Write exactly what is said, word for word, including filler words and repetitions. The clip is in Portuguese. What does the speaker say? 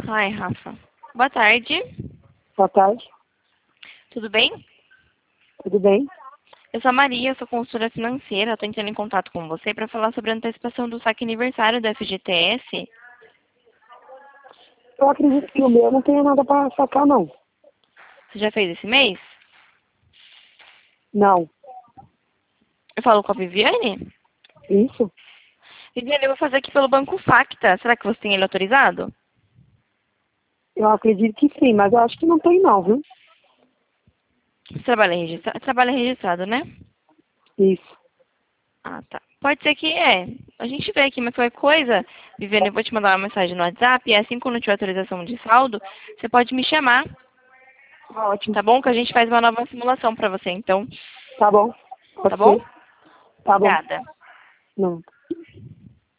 Ai, Rafa. Boa tarde. Boa tarde, Tudo bem? tudo bem? Eu sou a Maria, sou consultora financeira. Estou entrando em contato com você para falar sobre a antecipação do saque aniversário da F G T S. Eu acredito que o meu não tenha nada para sacar, não. Você já fez esse mês? Não. Eu falo com a Viviane? Isso? Viviane, eu vou fazer aqui pelo Banco Facta. Será que você tem ele autorizado? Eu acredito que sim, mas eu acho que não tem, não, viu? Você trabalha registrado? Trabalha registrado, né? Isso. Ah, tá. Pode ser que é. A gente vê aqui, mas qualquer coisa, Viviane, eu vou te mandar uma mensagem no WhatsApp e assim quando tiver autorização de saldo, você pode me chamar, Tá ótimo. tá bom? Que a gente faz uma nova simulação pra você, então. Tá bom. Pode Tá bom? ser. Tá bom. Obrigada. Não.